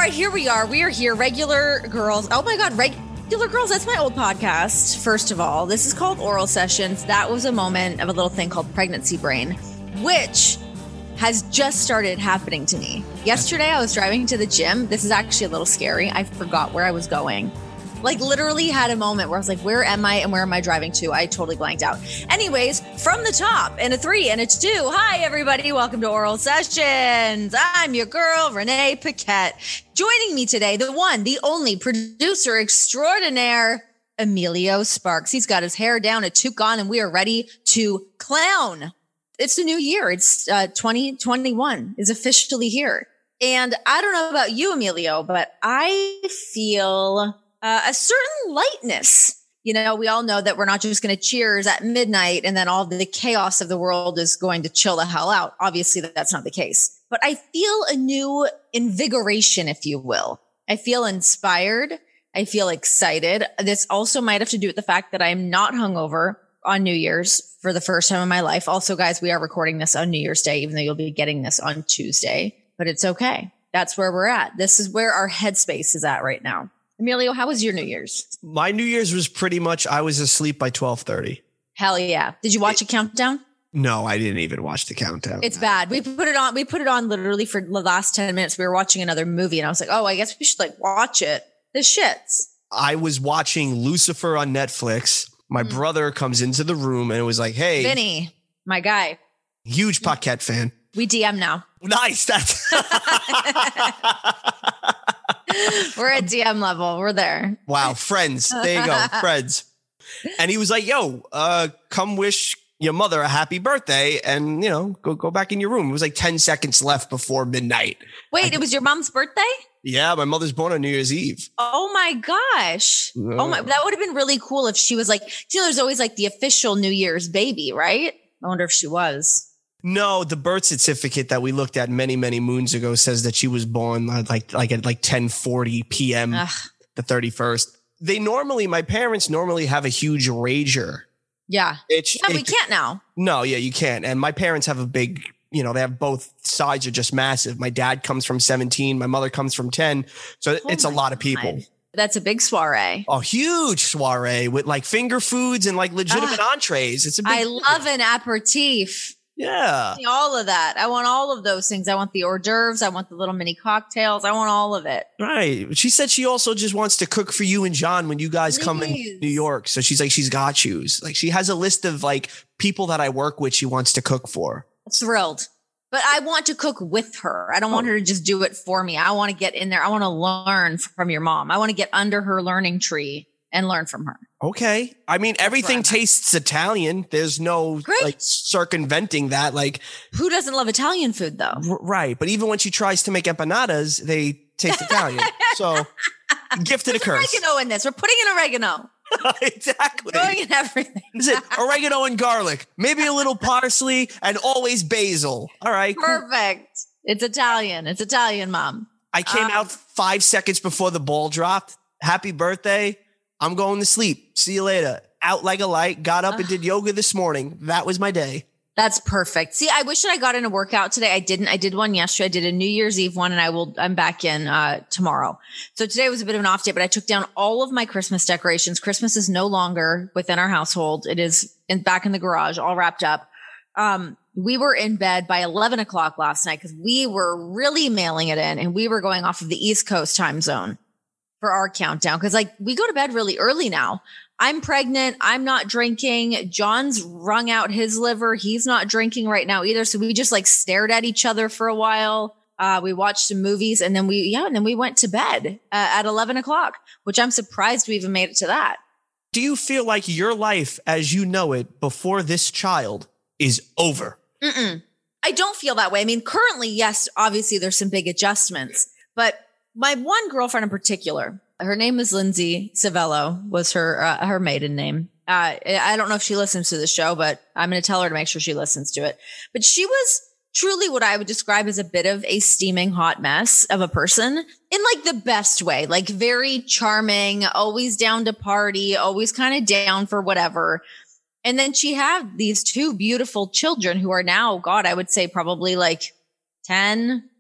right, here we are. We are here, Regular Girls. Oh my God, Regular Girls, that's my old podcast. First of all, this is called Oral Sessions. That was a moment of a little thing called Pregnancy Brain, which has just started happening to me. Yesterday, I was driving to the gym. This is actually a little scary. I forgot where I was going. Like literally had a moment where I was like, where am I and where am I driving to? I totally blanked out. Anyways, from the top, and a 3 and a 2. Hi, everybody. Welcome to Oral Sessions. I'm your girl, Renee Paquette. Joining me today, the one, the only producer extraordinaire, Emilio Sparks. He's got his hair down, a toque on, and we are ready to clown. It's the new year. It's 2021 is officially here. And I don't know about you, Emilio, but I feel a certain lightness. You know, we all know that we're not just going to cheers at midnight and then all the chaos of the world is going to chill the hell out. Obviously, that's not the case. But I feel a new invigoration, if you will. I feel inspired. I feel excited. This also might have to do with the fact that I'm not hungover on New Year's for the first time in my life. Also, guys, we are recording this on New Year's Day, even though you'll be getting this on Tuesday. But it's okay. That's where we're at. This is where our headspace is at right now. Emilio, how was your New Year's? My New Year's was pretty much, I was asleep by 12:30. Hell yeah. Did you watch a countdown? No, I didn't even watch the countdown. It's bad. We put it on literally for the last 10 minutes. We were watching another movie and I was like, oh, I guess we should like watch it. The shits. I was watching Lucifer on Netflix. My brother comes into the room and it was like, hey. Vinny, my guy. Huge Paquette fan. We DM now. Nice. That's We're at DM level. We're there. Wow. Friends. There you go. Friends. And he was like, yo, come wish your mother a happy birthday and, you know, go back in your room. It was like 10 seconds left before midnight. Wait, it was your mom's birthday? Yeah. My mother's born on New Year's Eve. Oh my gosh. Oh my, that would have been really cool if she was like, you know, there's always like the official New Year's baby, right? I wonder if she was. No, the birth certificate that we looked at many, many moons ago says that she was born at like 10:40 p.m. the 31st. My parents normally have a huge rager. Yeah. We can't now. No, yeah, you can't. And my parents have a big, you know, they have both sides are just massive. My dad comes from 17. My mother comes from 10. So it's a lot of people. That's a big soiree. A huge soiree with like finger foods and like legitimate entrees. It's a big love an aperitif. Yeah. All of that. I want all of those things. I want the hors d'oeuvres. I want the little mini cocktails. I want all of it. Right. She said she also just wants to cook for you and John when you guys come in New York. So she's like, she's got you. Like she has a list of like people that I work with she wants to cook for. Thrilled. But I want to cook with her. I don't want her to just do it for me. I want to get in there. I want to learn from your mom. I want to get under her learning tree and learn from her. Okay. I mean, everything tastes Italian. There's no like circumventing that. Like, who doesn't love Italian food though? Right. But even when she tries to make empanadas, they taste Italian. So gifted a curse. Oregano in this. We're putting in oregano. Exactly. Throwing in everything. Is it oregano and garlic? Maybe a little parsley and always basil. All right. Perfect. Cool. It's Italian. It's Italian, Mom. I came out 5 seconds before the ball dropped. Happy birthday. I'm going to sleep. See you later. Out like a light. Got up and did yoga this morning. That was my day. That's perfect. See, I wish that I got in a workout today. I didn't. I did one yesterday. I did a New Year's Eve one and I'm back in tomorrow. So today was a bit of an off day, but I took down all of my Christmas decorations. Christmas is no longer within our household. It is back in the garage, all wrapped up. We were in bed by 11 o'clock last night because we were really mailing it in and we were going off of the East Coast time zone for our countdown. Cause like we go to bed really early now. I'm pregnant. I'm not drinking. John's wrung out his liver. He's not drinking right now either. So we just like stared at each other for a while. We watched some movies and then we went to bed at 11 o'clock, which I'm surprised we even made it to that. Do you feel like your life as you know it before this child is over? I don't feel that way. I mean, currently, yes, obviously there's some big adjustments, but my one girlfriend in particular, her name is Lindsay Savello, was her maiden name. I don't know if she listens to the show, but I'm going to tell her to make sure she listens to it. But she was truly what I would describe as a bit of a steaming hot mess of a person in like the best way, like very charming, always down to party, always kind of down for whatever. And then she had these two beautiful children who are now, God, I would say probably like 10,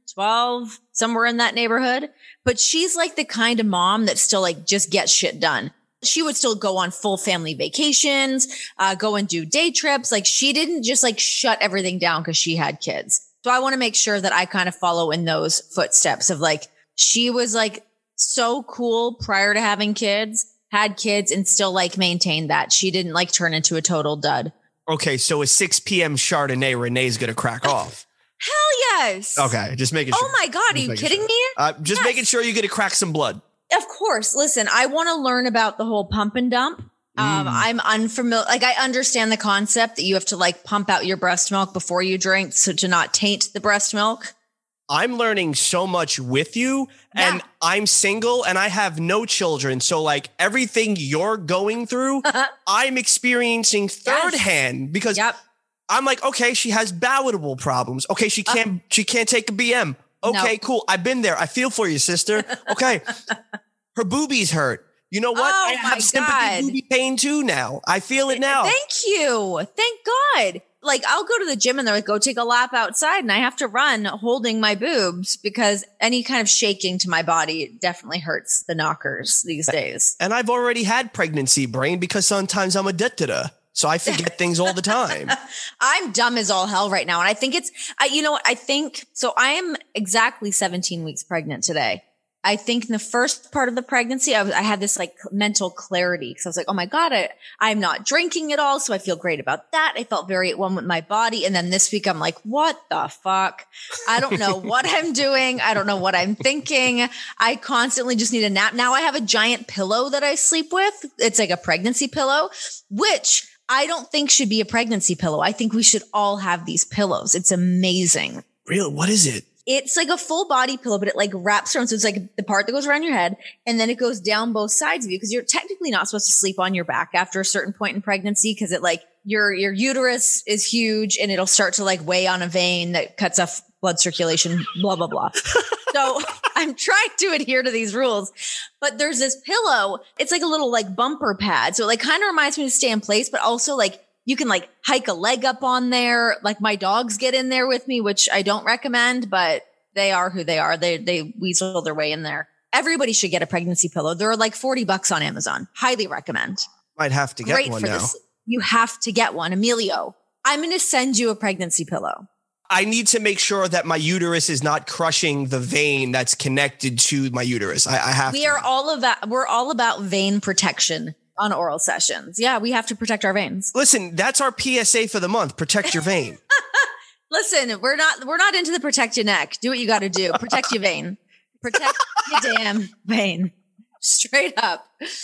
12, somewhere in that neighborhood. But she's like the kind of mom that still like just gets shit done. She would still go on full family vacations, go and do day trips. Like she didn't just like shut everything down because she had kids. So I want to make sure that I kind of follow in those footsteps of like, she was like so cool prior to having kids, had kids, and still like maintained that. She didn't like turn into a total dud. Okay, so a 6 p.m. Chardonnay, Renee's going to crack off. Hell yes. Okay, just making sure. Oh my God, are you kidding me? Just making sure you're going to crack some blood. Of course. Listen, I want to learn about the whole pump and dump. I'm unfamiliar. Like I understand the concept that you have to like pump out your breast milk before you drink, so to not taint the breast milk. I'm learning so much with you, and I'm single and I have no children. So like everything you're going through, I'm experiencing third hand because I'm like, okay, she has bowel problems. Okay, she can't take a BM. Okay, cool. I've been there. I feel for you, sister. Okay. Her boobies hurt. You know what? I have sympathy booby pain too now. I feel it now. Thank you. Thank God. Like I'll go to the gym and they're like, go take a lap outside, and I have to run holding my boobs because any kind of shaking to my body definitely hurts the knockers these days. And I've already had pregnancy brain because sometimes I'm addicted to. So I forget things all the time. I'm dumb as all hell right now. And I think you know what? I think, so I am exactly 17 weeks pregnant today. I think in the first part of the pregnancy, I had this like mental clarity because I was like, oh my God, I'm not drinking at all. So I feel great about that. I felt very at one with my body. And then this week I'm like, what the fuck? I don't know what I'm doing. I don't know what I'm thinking. I constantly just need a nap. Now I have a giant pillow that I sleep with. It's like a pregnancy pillow, which I don't think should be a pregnancy pillow. I think we should all have these pillows. It's amazing. Really? What is it? It's like a full body pillow, but it like wraps around. So it's like the part that goes around your head and then it goes down both sides of you because you're technically not supposed to sleep on your back after a certain point in pregnancy because it like your uterus is huge and it'll start to like weigh on a vein that cuts off blood circulation, blah, blah, blah. So I'm trying to adhere to these rules, but there's this pillow. It's like a little like bumper pad. So it like kind of reminds me to stay in place, but also like you can like hike a leg up on there. Like my dogs get in there with me, which I don't recommend, but they are who they are. They weasel their way in there. Everybody should get a pregnancy pillow. They're like $40 on Amazon. Highly recommend. Might have to get one now. You have to get one. Emilio, I'm going to send you a pregnancy pillow. I need to make sure that my uterus is not crushing the vein that's connected to my uterus. I have to. We're all about vein protection on Oral Sessions. Yeah, we have to protect our veins. Listen, that's our PSA for the month. Protect your vein. Listen, we're not into the protect your neck. Do what you got to do. Protect your vein. Protect your damn vein. Straight up.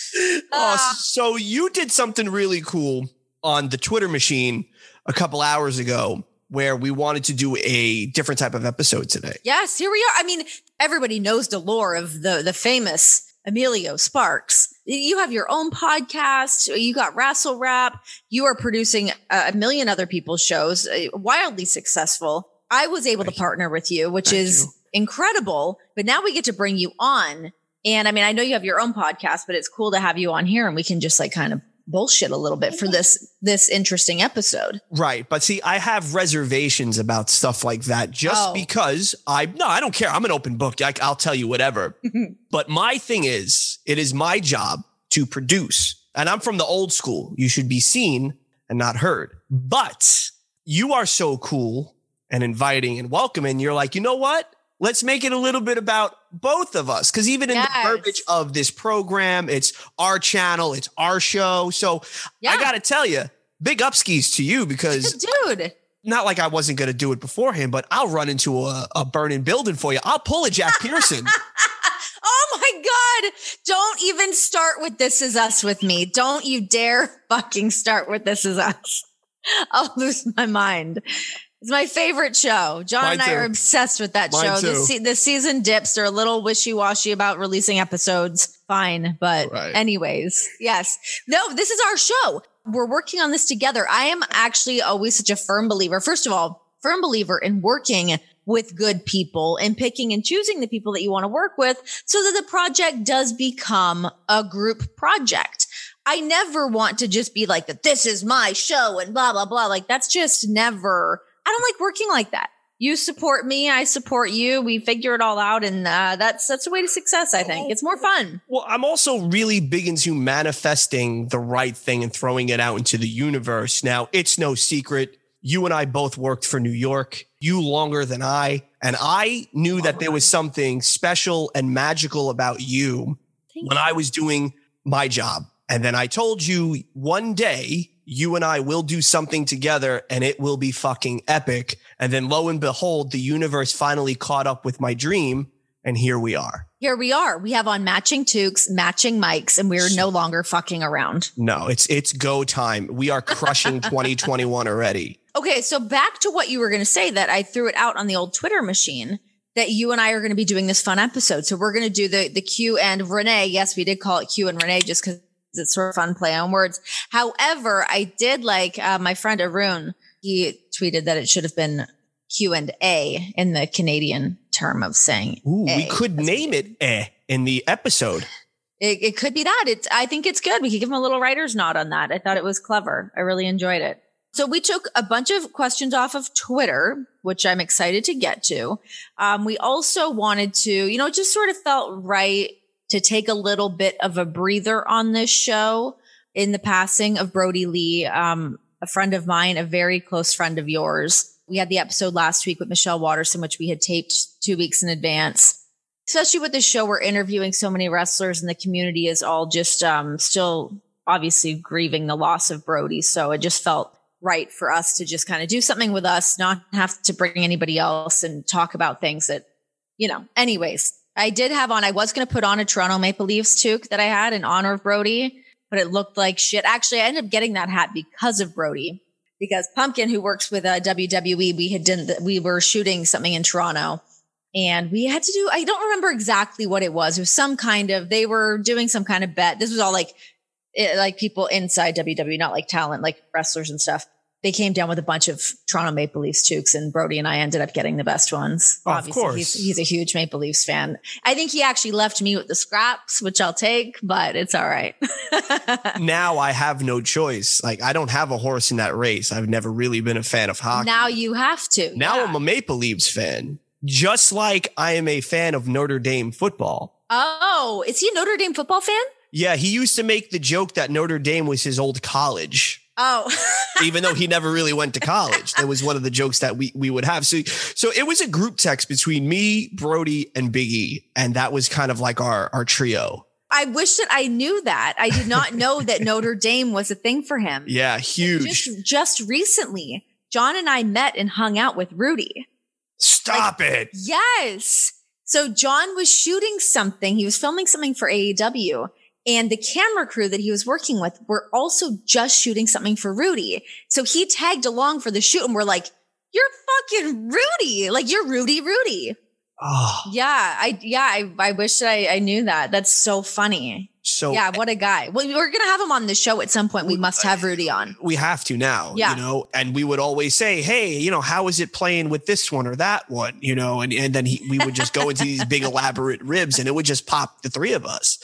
So you did something really cool on the Twitter machine a couple hours ago where we wanted to do a different type of episode today. Yes, here we are. I mean, everybody knows the lore of the famous Emilio Sparks. You have your own podcast. You got Wrestle Rap. You are producing a million other people's shows, wildly successful. I was able to partner with you, which is incredible. But now we get to bring you on. And I mean, I know you have your own podcast, but it's cool to have you on here and we can just like kind of bullshit a little bit for this interesting episode. Right. But see, I have reservations about stuff like that just because I don't care. I'm an open book. I'll tell you whatever. But my thing is, it is my job to produce. And I'm from the old school. You should be seen and not heard. But you are so cool and inviting and welcoming. You're like, you know what? Let's make it a little bit about both of us. Because even in the verbiage of this program, it's our channel, it's our show. So I got to tell you, big upskis to you because dude, not like I wasn't going to do it beforehand, but I'll run into a burning building for you. I'll pull a Jack Pearson. Oh my God. Don't even start with This Is Us with me. Don't you dare fucking start with This Is Us. I'll lose my mind. It's my favorite show. John and I are obsessed with that show. The season dips. They're a little wishy-washy about releasing episodes. Fine. But anyways, yes. No, this is our show. We're working on this together. I am actually always such a firm believer. First of all, firm believer in working with good people and picking and choosing the people that you want to work with so that the project does become a group project. I never want to just be like, this is my show and blah, blah, blah. Like that's just never... I don't like working like that. You support me. I support you. We figure it all out. And that's a way to success, I think. It's more fun. Well, I'm also really big into manifesting the right thing and throwing it out into the universe. Now, it's no secret. You and I both worked for New York. You longer than I. And I knew that there was something special and magical about you when I was doing my job. And then I told you one day, you and I will do something together and it will be fucking epic. And then lo and behold, the universe finally caught up with my dream. And here we are. Here we are. We have on matching toques, matching mics, and we're no longer fucking around. No, it's go time. We are crushing 2021 already. Okay, so back to what you were going to say, that I threw it out on the old Twitter machine, that you and I are going to be doing this fun episode. So we're going to do the Q and Renee. Yes, we did call it Q and Renee just because it's sort of fun play on words. However, I did like my friend Arun. He tweeted that it should have been Q and A in the Canadian term of saying. Ooh, A. we could name it in the episode. It could be that. I think it's good. We could give him a little writer's nod on that. I thought it was clever. I really enjoyed it. So we took a bunch of questions off of Twitter, which I'm excited to get to. We also wanted to, it just sort of felt right to take a little bit of a breather on this show in the passing of Brodie Lee, a friend of mine, a very close friend of yours. We had the episode last week with Michelle Waterson, which we had taped 2 weeks in advance. Especially with this show, we're interviewing so many wrestlers and the community is all just still obviously grieving the loss of Brodie. So it just felt right for us to just kind of do something with us, not have to bring anybody else and talk about things that, anyways. I was going to put on a Toronto Maple Leafs toque that I had in honor of Brodie, but it looked like shit. Actually, I ended up getting that hat because of Brodie, because Pumpkin, who works with WWE, we were shooting something in Toronto and we had to do, I don't remember exactly what it was. It was they were doing some kind of bet. This was all like people inside WWE, not like talent, like wrestlers and stuff. They came down with a bunch of Toronto Maple Leafs toques and Brodie and I ended up getting the best ones. Oh, obviously, of course. He's a huge Maple Leafs fan. I think he actually left me with the scraps, which I'll take, but it's all right. Now I have no choice. Like, I don't have a horse in that race. I've never really been a fan of hockey. Now you have to. Now yeah. I'm a Maple Leafs fan, just like I am a fan of Notre Dame football. Oh, is he a Notre Dame football fan? Yeah, he used to make the joke that Notre Dame was his old college. Oh, even though he never really went to college. That was one of the jokes that we would have. So it was a group text between me, Brodie, and Big E. And that was kind of like our trio. I wish that I knew that. I did not know that Notre Dame was a thing for him. Yeah, huge. Just recently, John and I met and hung out with Rudy. Stop it. Yes. So John was shooting something. He was filming something for AEW. And the camera crew that he was working with were also just shooting something for Rudy. So he tagged along for the shoot and we're like, you're fucking Rudy. Like, you're Rudy. Oh. Yeah. I wish I knew that. That's so funny. So yeah, what a guy. Well, we're going to have him on the show at some point. We must have Rudy on. We have to now, and we would always say, hey, how is it playing with this one or that one, and then we would just go into these big elaborate ribs and it would just pop the three of us.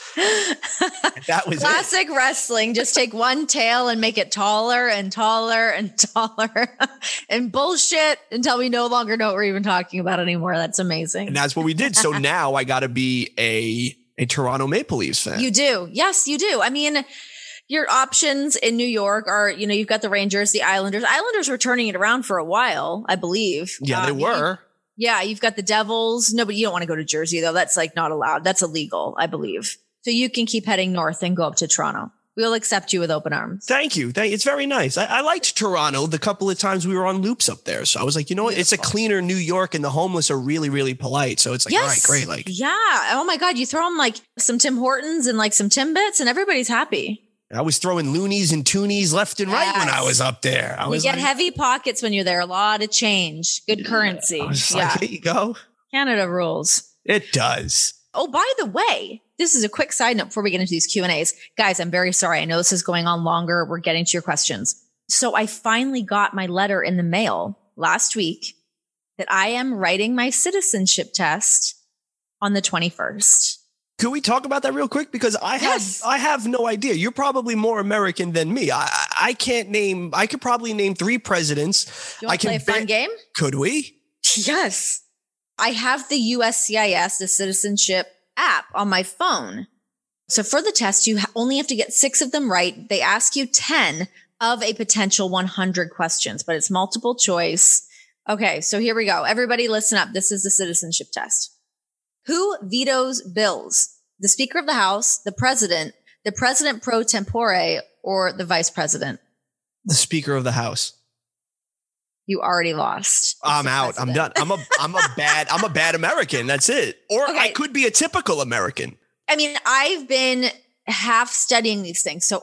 That was classic wrestling. Just take one tail and make it taller and taller and taller and bullshit until we no longer know what we're even talking about anymore. That's amazing. And that's what we did. So now I got to be a Toronto Maple Leafs fan. You do. Yes, you do. I mean, your options in New York are, you've got the Rangers, the Islanders. Islanders were turning it around for a while, I believe. Yeah, they were. You've got the Devils. No, but you don't want to go to Jersey, though. That's not allowed. That's illegal, I believe. So you can keep heading north and go up to Toronto. We'll accept you with open arms. Thank you. It's very nice. I liked Toronto the couple of times we were on loops up there. So I was like, what? It's a cleaner New York and the homeless are really, really polite. So it's like, yes. All right, great. Yeah. Oh my God. You throw them some Tim Hortons and some Timbits and everybody's happy. I was throwing loonies and toonies left and right when I was up there. You get heavy pockets when you're there. A lot of change. Good currency. I was like, here you go. Canada rules. It does. Oh, by the way, this is a quick side note before we get into these Q&As. Guys, I'm very sorry. I know this is going on longer. We're getting to your questions. So I finally got my letter in the mail last week that I am writing my citizenship test on the 21st. Could we talk about that real quick? Because I have no idea. You're probably more American than me. I could probably name 3 presidents. You want to play a fun game? Could we? Yes. I have the USCIS, the citizenship app, on my phone. So for the test, you only have to get 6 of them right. They ask you 10 of a potential 100 questions, but it's multiple choice. Okay, so here we go. Everybody listen up. This is the citizenship test. Who vetoes bills? The Speaker of the House, the President pro tempore, or the Vice President? The Speaker of the House. You already lost. I'm out. I'm done. I'm a bad American. That's it. Or okay. I could be a typical American. I mean, I've been half studying these things. So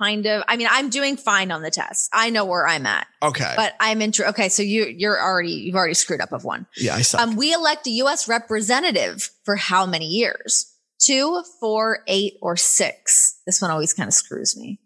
I'm doing fine on the test. I know where I'm at. Okay. But okay. So you've already screwed up of one. Yeah, I suck. We elect a U.S. representative for how many years? 2, 4, 8, or 6? This one always kind of screws me.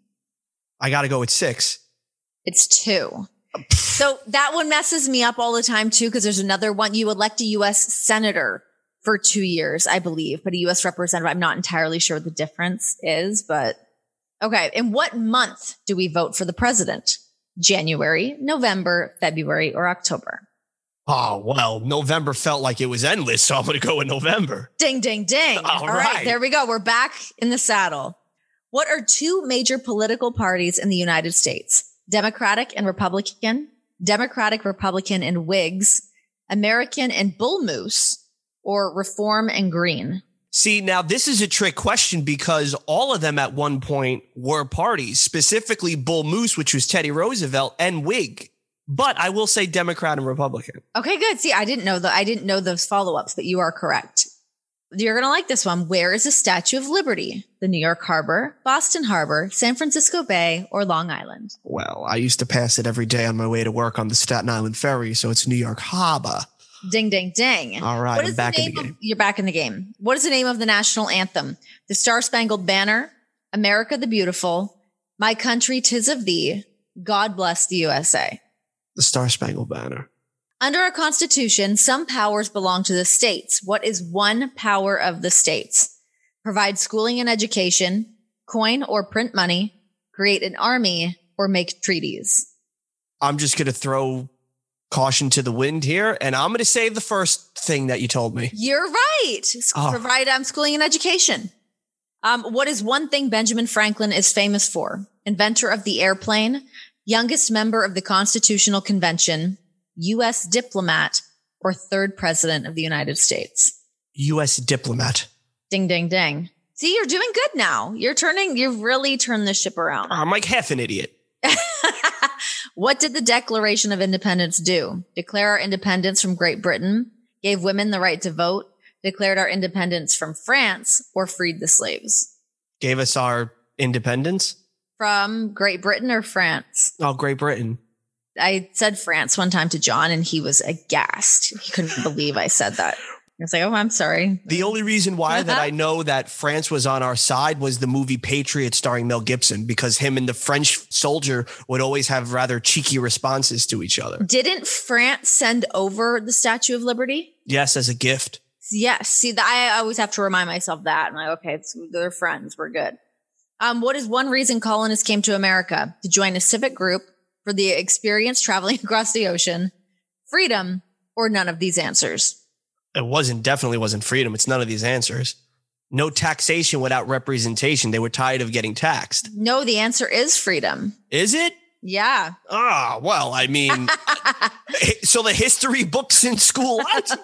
I got to go with 6. It's 2. So that one messes me up all the time too, because there's another one. You elect a U.S. senator for 2 years, I believe, but a U.S. representative, I'm not entirely sure what the difference is, but okay. In what month do we vote for the president? January, November, February, or October? Oh, well, November felt like it was endless, so I'm going to go with November. Ding, ding, ding. All right, there we go. We're back in the saddle. What are 2 major political parties in the United States? Democratic and Republican, Democratic, Republican, and Whigs, American and Bull Moose, or Reform and Green? See, now this is a trick question because all of them at one point were parties, specifically Bull Moose, which was Teddy Roosevelt, and Whig. But I will say Democrat and Republican. Okay, good. See, I didn't know those follow-ups, but you are correct. You're going to like this one. Where is the Statue of Liberty? The New York Harbor, Boston Harbor, San Francisco Bay, or Long Island? Well, I used to pass it every day on my way to work on the Staten Island Ferry, so it's New York Harbor. Ding, ding, ding. All right, I'm back in the game. You're back in the game. What is the name of the national anthem? The Star-Spangled Banner, America the Beautiful, My Country 'Tis of Thee, God Bless the USA. The Star-Spangled Banner. Under our Constitution, some powers belong to the states. What is one power of the states? Provide schooling and education, coin or print money, create an army, or make treaties. I'm just going to throw caution to the wind here, and I'm going to say the first thing that you told me. You're right. Provide schooling and education. What is one thing Benjamin Franklin is famous for? Inventor of the airplane, youngest member of the Constitutional Convention, U.S. diplomat, or 3rd president of the United States? U.S. diplomat. Ding, ding, ding. See, you're doing good now. You've really turned the ship around. I'm like half an idiot. What did the Declaration of Independence do? Declare our independence from Great Britain, gave women the right to vote, declared our independence from France, or freed the slaves? Gave us our independence? From Great Britain or France? Oh, Great Britain. I said France one time to John and he was aghast. He couldn't believe I said that. I was like, oh, I'm sorry. The only reason why that I know that France was on our side was the movie Patriot starring Mel Gibson, because him and the French soldier would always have rather cheeky responses to each other. Didn't France send over the Statue of Liberty? Yes, as a gift. Yes. See, I always have to remind myself that. I'm like, okay, they're friends. We're good. What is one reason colonists came to America? To join a civic group, for the experience traveling across the ocean, freedom, or none of these answers? It definitely wasn't freedom. It's none of these answers. No taxation without representation. They were tired of getting taxed. No, the answer is freedom. Is it? Yeah. Ah, well, I mean, so the history books in school,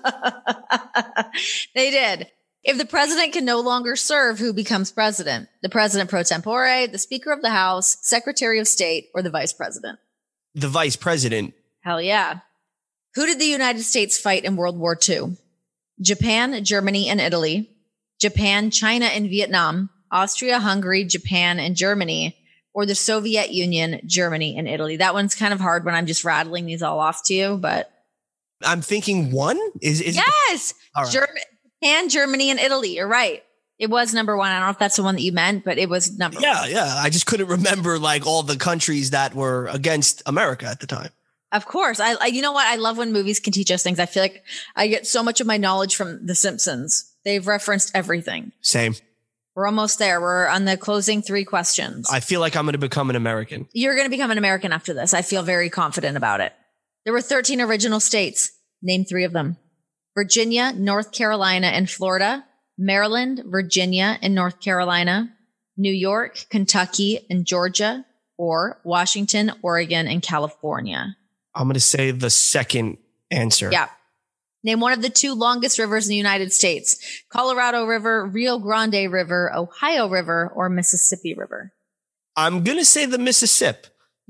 what? They did. If the president can no longer serve, who becomes president? The president pro tempore, the Speaker of the House, Secretary of State, or the vice president? The vice president. Hell yeah. Who did the United States fight in World War II? Japan, Germany, and Italy. Japan, China, and Vietnam. Austria, Hungary, Japan, and Germany. Or the Soviet Union, Germany, and Italy. That one's kind of hard when I'm just rattling these all off to you, but. I'm thinking one? Yes! All right. Japan, Germany, and Italy. You're right. It was number 1. I don't know if that's the one that you meant, but it was number 1. Yeah. I just couldn't remember like all the countries that were against America at the time. Of course. I you know what? I love when movies can teach us things. I feel like I get so much of my knowledge from The Simpsons. They've referenced everything. Same. We're almost there. We're on the closing 3 questions. I feel like I'm going to become an American. You're going to become an American after this. I feel very confident about it. There were 13 original states. Name 3 of them. Virginia, North Carolina, and Florida. Maryland, Virginia, and North Carolina. New York, Kentucky, and Georgia. Or Washington, Oregon, and California. I'm going to say the second answer. Yeah. Name one of the 2 longest rivers in the United States. Colorado River, Rio Grande River, Ohio River, or Mississippi River. I'm going to say the Mississippi.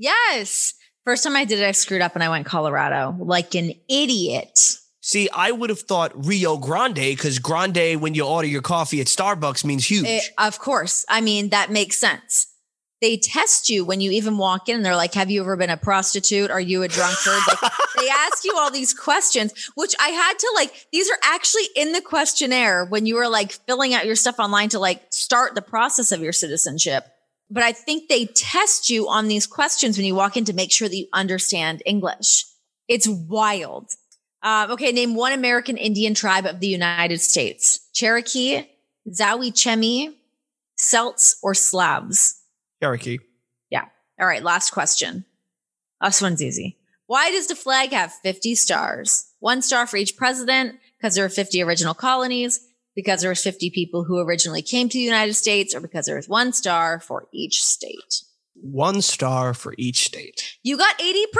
Yes. First time I did it, I screwed up and I went Colorado like an idiot. See, I would have thought Rio Grande because grande, when you order your coffee at Starbucks, means huge. Of course. I mean, that makes sense. They test you when you even walk in and they're like, have you ever been a prostitute? Are you a drunkard? Like, they ask you all these questions, which I had to these are actually in the questionnaire when you were filling out your stuff online to start the process of your citizenship. But I think they test you on these questions when you walk in to make sure that you understand English. It's wild. Okay, name one American Indian tribe of the United States. Cherokee, Zawi-Chemi, Celts, or Slavs? Cherokee. Yeah. All right, last question. This one's easy. Why does the flag have 50 stars? 1 star for each president, because there are 50 original colonies, because there were 50 people who originally came to the United States, or because there was 1 star for each state? 1 star for each state. You got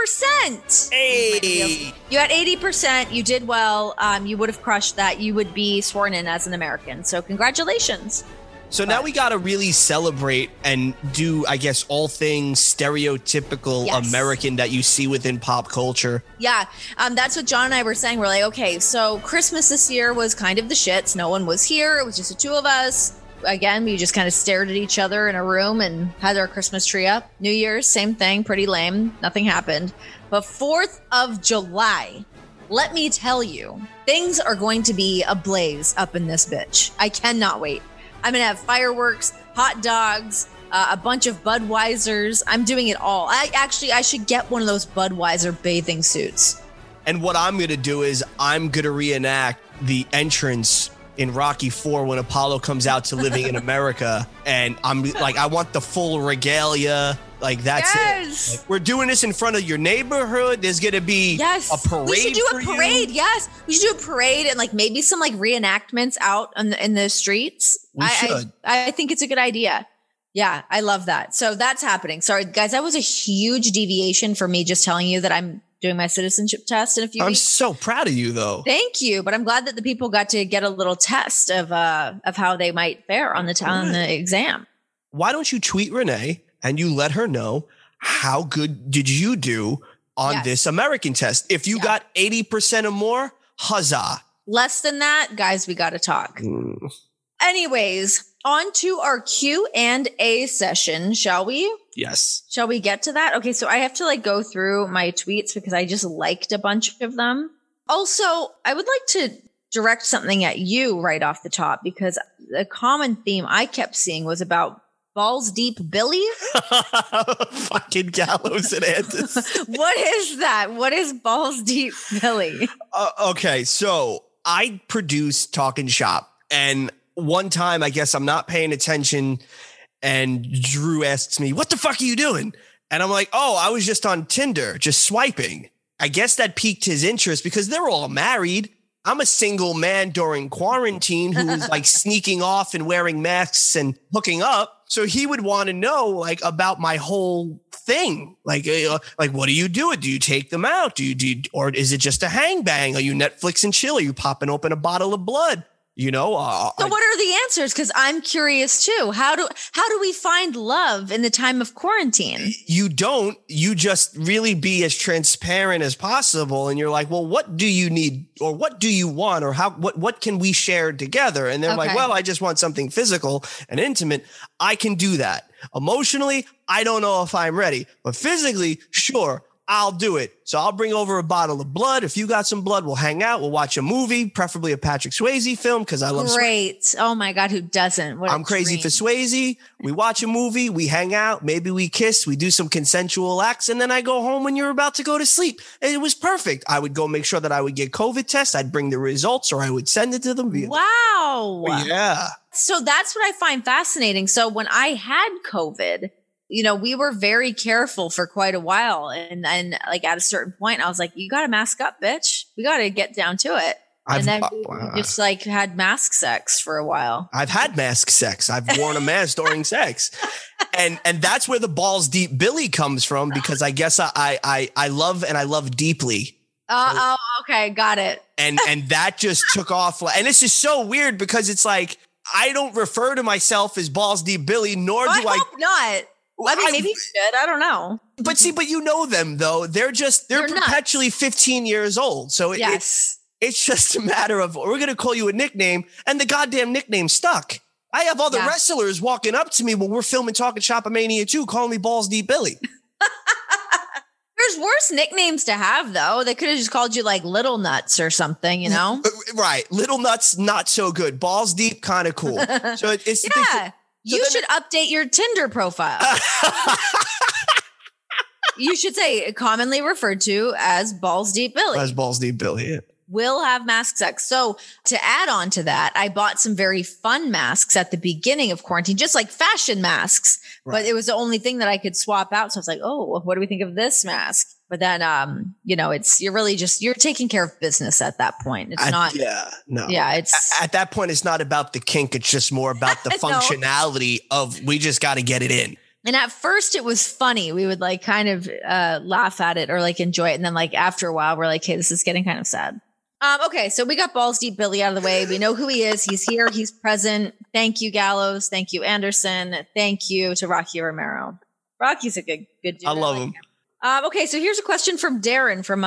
80%. Hey! You got 80%. You did well. You would have crushed that. You would be sworn in as an American. So congratulations. So now we got to really celebrate and do, I guess, all things stereotypical American that you see within pop culture. Yeah, that's what John and I were saying. We're like, okay, so Christmas this year was kind of the shits. No one was here. It was just the 2 of us. Again, we just kind of stared at each other in a room and had our Christmas tree up. New Year's, same thing, pretty lame. Nothing happened. But 4th of July, let me tell you, things are going to be ablaze up in this bitch. I cannot wait. I'm going to have fireworks, hot dogs, a bunch of Budweisers. I'm doing it all. I should get one of those Budweiser bathing suits. And what I'm going to do is I'm going to reenact the entrance in Rocky IV when Apollo comes out to Living in America. And I'm like, I want the full regalia. Like, that's it. Like, we're doing this in front of your neighborhood. There's going to be a parade. We should do a parade. Yes. We should do a parade and maybe some reenactments out in the streets. We should. I think it's a good idea. Yeah, I love that. So that's happening. Sorry, guys, that was a huge deviation for me just telling you that I'm doing my citizenship test in a few weeks. I'm so proud of you, though. Thank you. But I'm glad that the people got to get a little test of how they might fare on the exam. Why don't you tweet Renee and you let her know how good did you do on this American test? If you got 80% or more, huzzah. Less than that, guys, we got to talk. Anyways, on to our Q&A session, shall we? Yes. Shall we get to that? Okay, so I have to go through my tweets because I just liked a bunch of them. Also, I would like to direct something at you right off the top because the common theme I kept seeing was about Balls Deep Billy. Fucking Gallows and Anderson. What is that? What is Balls Deep Billy? Okay, so I produce Talking Shop, and one time I guess I'm not paying attention, and Drew asks me, "What the fuck are you doing?" And I'm like, "Oh, I was just on Tinder, just swiping." I guess that piqued his interest because they're all married. I'm a single man during quarantine who was sneaking off and wearing masks and hooking up. So he would want to know about my whole thing. Like, what do you do? Do you take them out? Do you or is it just a hang bang? Are you Netflix and chill? Are you popping open a bottle of blood? So what are the answers? Because I'm curious too. How do we find love in the time of quarantine? You don't. You just really be as transparent as possible. And you're like, well, what do you need? Or what do you want? Or what can we share together? And they're like, well, I just want something physical and intimate. I can do that. Emotionally, I don't know if I'm ready. But physically, sure, I'll do it. So I'll bring over a bottle of blood. If you got some blood, we'll hang out. We'll watch a movie, preferably a Patrick Swayze film because I love Swayze. Oh my God, who doesn't? I'm crazy for Swayze. We watch a movie, we hang out, maybe we kiss, we do some consensual acts, and then I go home when you're about to go to sleep. And it was perfect. I would go make sure that I would get COVID tests. I'd bring the results or I would send it to them. Wow. Yeah. So that's what I find fascinating. So when I had COVID, we were very careful for quite a while. And then like at a certain point, I was like, you got to mask up, bitch. We got to get down to it. And then we just like had mask sex for a while. I've had mask sex. I've worn a mask during sex. And that's where the balls deep Billy comes from, because I guess I love and I love deeply. Okay. Got it. And that just took off. And it's just so weird because it's like, I don't refer to myself as balls deep Billy, nor do I. I hope not. I mean, maybe you should. I don't know. But see, you know them though. They're perpetually nuts. 15 years old. So yes. It's just a matter of, we're going to call you a nickname, and the goddamn nickname stuck. I have other wrestlers walking up to me when we're filming Talking Shop-A-Mania 2 calling me Balls Deep Billy. There's worse nicknames to have, though. They could have just called you like Little Nuts or something, Right. Little Nuts, not so good. Balls Deep, kind of cool. So it's you should update your Tinder profile. You should say commonly referred to as Balls Deep Billy. As Balls Deep Billy, yeah. Will have mask sex. So to add on to that, I bought some very fun masks at the beginning of quarantine, just like fashion masks, but it was the only thing that I could swap out. So I was like, oh, what do we think of this mask? But then, you're taking care of business at that point. It's not. Yeah, no. Yeah, it's at that point, it's not about the kink. It's just more about the functionality of, we just got to get it in. And at first it was funny. We would like kind of laugh at it or like enjoy it. And then like after a while, we're like, hey, this is getting kind of sad. Okay, so we got Balls Deep Billy out of the way. We know who he is. He's here. He's present. Thank you, Gallows. Thank you, Anderson. Thank you to Rocky Romero. Rocky's a good dude. I love him. Okay, so here's a question from Darren from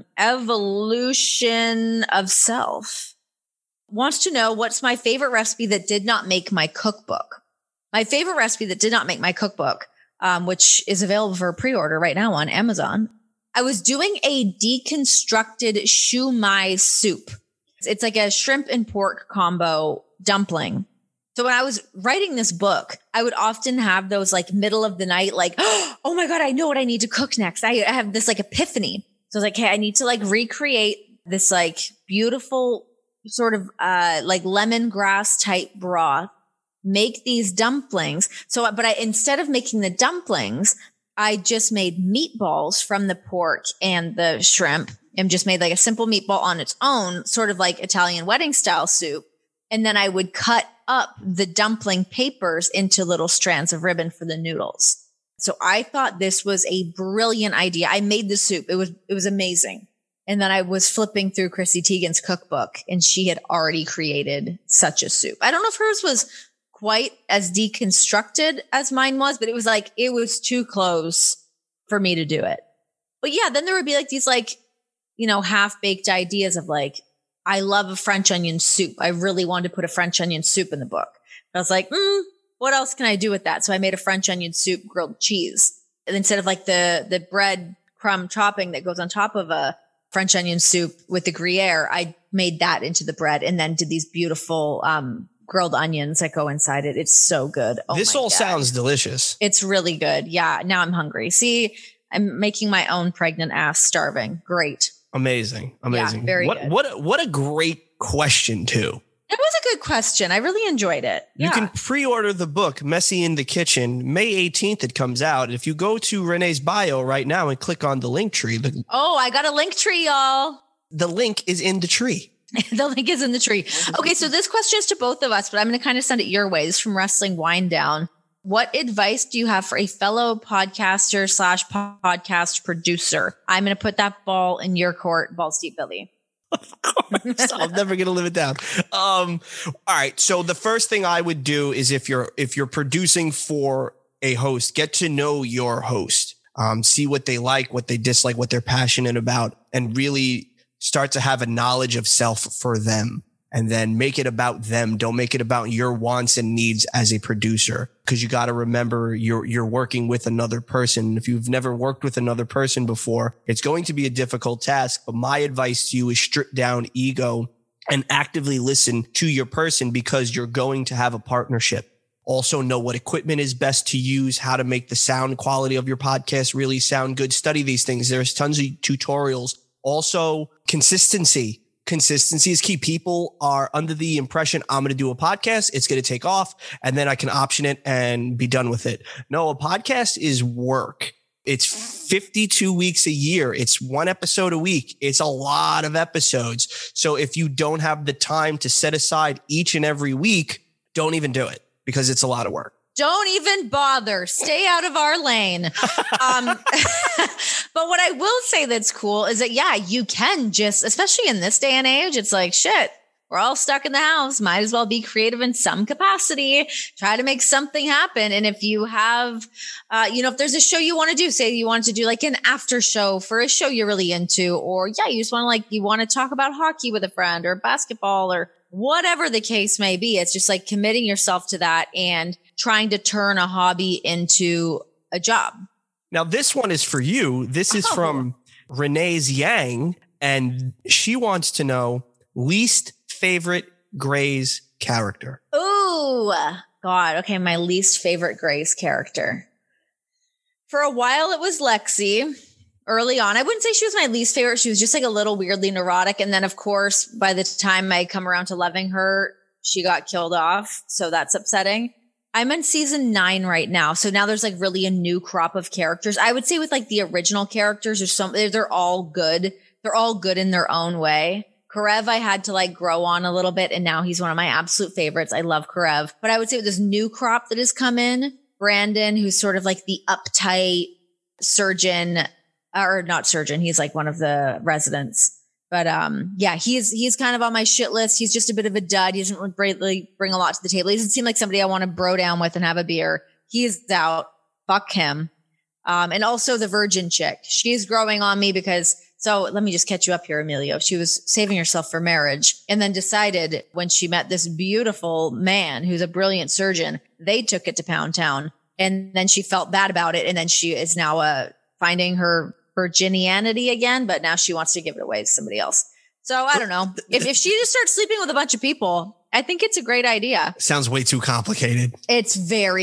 Evolution of Self. Wants to know, what's my favorite recipe that did not make my cookbook? My favorite recipe that did not make my cookbook, which is available for pre-order right now on Amazon. I was doing a deconstructed shumai soup. It's like a shrimp and pork combo dumpling. So when I was writing this book, I would often have those like middle of the night, like, oh my God, I know what I need to cook next. I have this like epiphany. So I was like, hey, I need to like recreate this like beautiful sort of like lemongrass type broth, make these dumplings. So, but instead of making the dumplings, I just made meatballs from the pork and the shrimp and just made like a simple meatball on its own, sort of like Italian wedding style soup. And then I would cut up the dumpling papers into little strands of ribbon for the noodles. So I thought this was a brilliant idea. I made the soup. It was amazing. And then I was flipping through Chrissy Teigen's cookbook and she had already created such a soup. I don't know if hers was quite as deconstructed as mine was, but it was too close for me to do it. But yeah, then there would be like these like, half-baked ideas of like, I love a French onion soup. I really wanted to put a French onion soup in the book. I was like, what else can I do with that? So I made a French onion soup, grilled cheese. And instead of like the bread crumb topping that goes on top of a French onion soup with the Gruyere, I made that into the bread and then did these beautiful, grilled onions that go inside it. It's so good. Oh, this all sounds delicious. It's really good. Yeah. Now I'm hungry. See, I'm making my own pregnant ass starving. Great. Amazing. Yeah, very good. What a great question too. It was a good question. I really enjoyed it. You can pre-order the book, Messy in the Kitchen. May 18th it comes out. If you go to Renee's bio right now and click on the link tree. I got a link tree, y'all. The link is in the tree. The link is in the tree. Okay, so this question is to both of us, but I'm going to kind of send it your way. This is from Wrestling Wind Down. What advice do you have for a fellow podcaster / podcast producer? I'm going to put that ball in your court, Balls Deep Billy. Of course. I'm never going to live it down. All right. So the first thing I would do is if you're producing for a host, get to know your host. See what they like, what they dislike, what they're passionate about, and really start to have a knowledge of self for them, and then make it about them. Don't make it about your wants and needs as a producer, because you got to remember you're working with another person. If you've never worked with another person before, it's going to be a difficult task. But my advice to you is strip down ego and actively listen to your person, because you're going to have a partnership. Also know what equipment is best to use, how to make the sound quality of your podcast really sound good. Study these things. There's tons of tutorials. Also, consistency. Consistency is key. People are under the impression I'm going to do a podcast. It's going to take off and then I can option it and be done with it. No, a podcast is work. It's 52 weeks a year. It's one episode a week. It's a lot of episodes. So if you don't have the time to set aside each and every week, don't even do it because it's a lot of work. Don't even bother. Stay out of our lane. But what I will say that's cool is that, yeah, you can just, especially in this day and age, it's like, shit, we're all stuck in the house. Might as well be creative in some capacity. Try to make something happen. And if you have, if there's a show you want to do, say you want to do like an after show for a show you're really into, or yeah, you just want to you want to talk about hockey with a friend or basketball or whatever the case may be. It's just like committing yourself to that and trying to turn a hobby into a job. Now, this one is for you. This is from Renee's Yang, and she wants to know least favorite Grey's character. Ooh, God. Okay, my least favorite Grey's character. For a while, it was Lexi. Early on, I wouldn't say she was my least favorite. She was just like a little weirdly neurotic. And then, of course, by the time I come around to loving her, she got killed off. So that's upsetting. I'm in season 9 right now. So now there's like really a new crop of characters. I would say with like the original characters, they're all good. They're all good in their own way. Karev, I had to like grow on a little bit. And now he's one of my absolute favorites. I love Karev. But I would say with this new crop that has come in, Brandon, who's sort of like the uptight surgeon, or not surgeon. He's like one of the residents. But yeah, he's kind of on my shit list. He's just a bit of a dud. He doesn't really bring a lot to the table. He doesn't seem like somebody I want to bro down with and have a beer. He's out. Fuck him. And also the virgin chick. She's growing on me because, so let me just catch you up here, Emilio. She was saving herself for marriage and then decided when she met this beautiful man who's a brilliant surgeon, they took it to Pound Town. And then she felt bad about it. And then she is now finding her virginianity again, but now she wants to give it away to somebody else. So I don't know. If she just starts sleeping with a bunch of people, I think it's a great idea. Sounds way too complicated. It's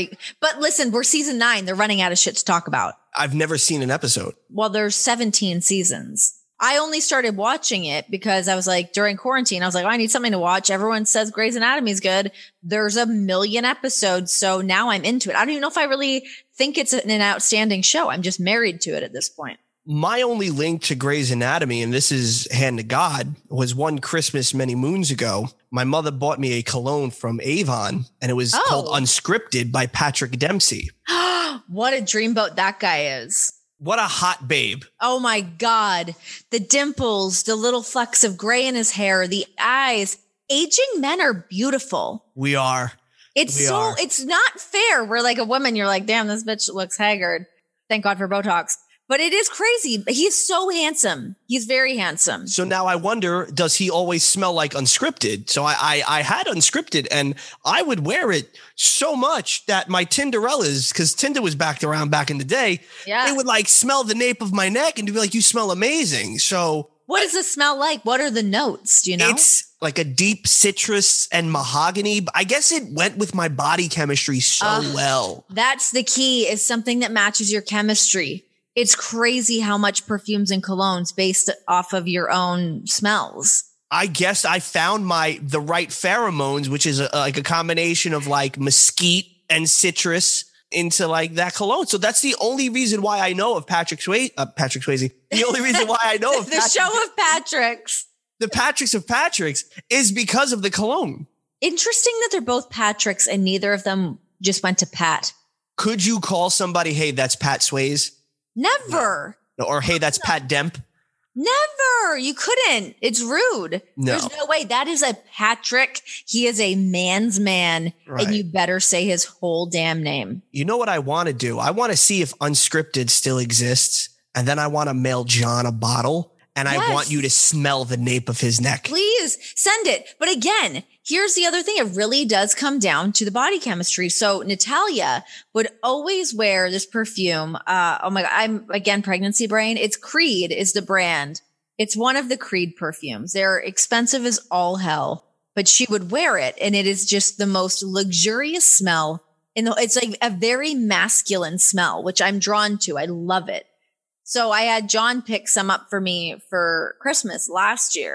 but listen, we're season 9. They're running out of shit to talk about. I've never seen an episode. Well, there's 17 seasons. I only started watching it because I was like, during quarantine, I was like, oh, I need something to watch. Everyone says Grey's Anatomy is good. There's 1 million episodes. So now I'm into it. I don't even know if I really think it's an outstanding show. I'm just married to it at this point. My only link to Grey's Anatomy, and this is hand to God, was one Christmas many moons ago. My mother bought me a cologne from Avon, and it was called Unscripted by Patrick Dempsey. What a dreamboat that guy is. What a hot babe. Oh, my God. The dimples, the little flecks of gray in his hair, the eyes. Aging men are beautiful. We are. It's not fair. We're like a woman. You're like, damn, this bitch looks haggard. Thank God for Botox. But it is crazy. He's so handsome. He's very handsome. So now I wonder, does he always smell like Unscripted? So I had Unscripted and I would wear it so much that my Tinderellas, because Tinder was back in the day, they would like smell the nape of my neck and be like, you smell amazing. So what does it smell like? What are the notes? Do you know? It's like a deep citrus and mahogany. I guess it went with my body chemistry so well. That's the key, is something that matches your chemistry. It's crazy how much perfumes and colognes based off of your own smells. I guess I found the right pheromones, which is like a combination of like mesquite and citrus into like that cologne. So that's the only reason why I know of Patrick Swayze. The only reason why I know of the show of Patricks. The Patricks of Patricks is because of the cologne. Interesting that they're both Patricks and neither of them just went to Pat. Could you call somebody, hey, that's Pat Swayze? Never. No. Or, hey, that's Pat Demp? Never. You couldn't. It's rude. No. There's no way. That is a Patrick. He is a man's man. Right. And you better say his whole damn name. You know what I want to do? I want to see if Unscripted still exists. And then I want to mail John a bottle. And I want you to smell the nape of his neck. Please send it. But again, here's the other thing. It really does come down to the body chemistry. So Natalia would always wear this perfume. Oh my God. I'm again, pregnancy brain. It's Creed is the brand. It's one of the Creed perfumes. They're expensive as all hell, but she would wear it. And it is just the most luxurious smell. It's like a very masculine smell, which I'm drawn to. I love it. So I had John pick some up for me for Christmas last year.